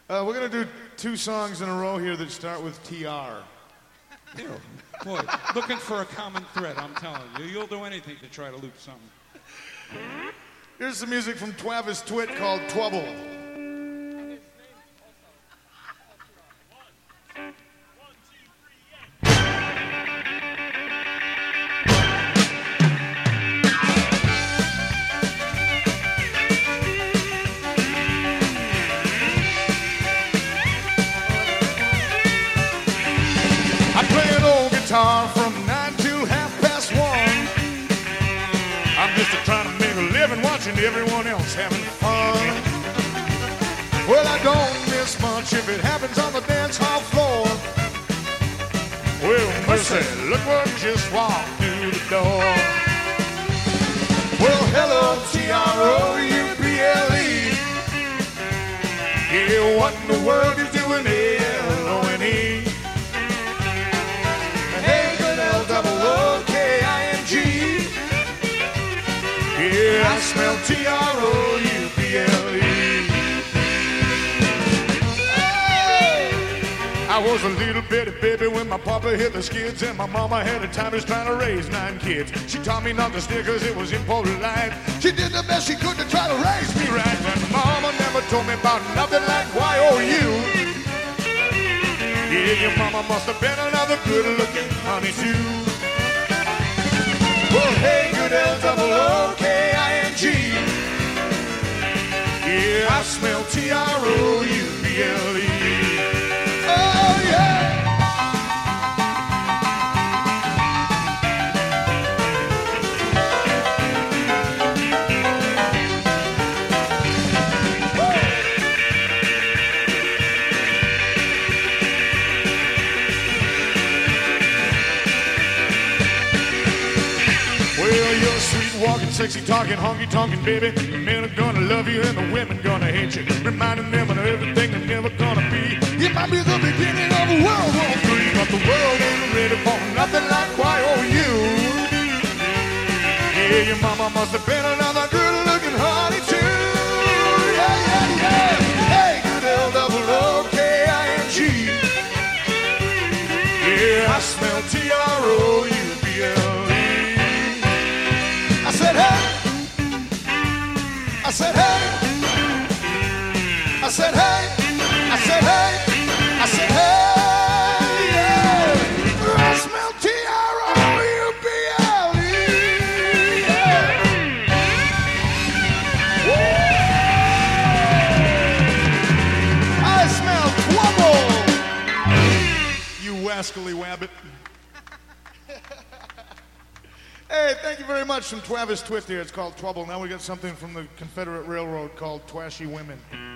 We're going to do 2 songs in a row here that start with TR. Ew. Boy, looking for a common thread, I'm telling you. You'll do anything to try to loop something. Here's some music from Travis Twit called Twubble. From 9 till 1:30. I'm just trying to make a living watching everyone else having fun. Well, I don't miss much if it happens on the dance hall floor. Well, mercy, look what just walked through the door. Well, hello, Trouble. Yeah, what in the world is doing L-O-N-E? L-O-O-K-I-N-G. Yeah, I smell Trouble. I was a little bitty baby when my papa hit the skids, and my mama had a time just trying to raise 9 kids. She taught me not to steer cause it was impolite. She did the best she could to try to raise me right, but mama never told me about nothing like Y-O-U. Yeah, your mama must have been another good-looking honey too. Well, hey, good L-O-O-K-I-N-G. Yeah, I smell Trouble. Oh, yeah. Walking, sexy, talking, honky-tonkin', baby. The men are gonna love you and the women gonna hate you, reminding them of everything they're never gonna be. It might be the beginning of World War III, but the world ain't ready for nothing like Y-O-U. Yeah, your mama must have been another good-looking honey too. Yeah, yeah, yeah. Hey, good L-O-O-K-I-N-G. Yeah, I smell Trouble. I said, hey. I said, hey. I said, hey. I said, hey. I said, hey. Yeah. I smell Trouble. Yeah. I smell Twubble. You wascally wabbit. Hey, thank you very much from Travis Twit here. It's called Twubble. Now we got something from the Confederate Railroad called Twashy Women.